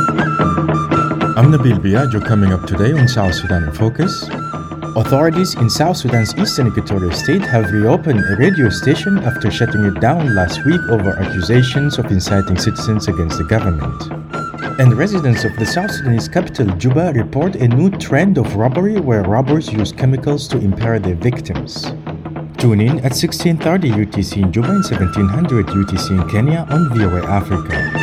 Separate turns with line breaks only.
I'm Nabil Biagio. Coming up today on South Sudan in Focus. Authorities in South Sudan's eastern Equatorial State have reopened a radio station after shutting it down last week over accusations of inciting citizens against the government. And residents of the South Sudanese capital, Juba, report a new trend of robbery where robbers use chemicals to impair their victims. Tune in at 1630 UTC in Juba and 1700 UTC in Kenya on VOA Africa.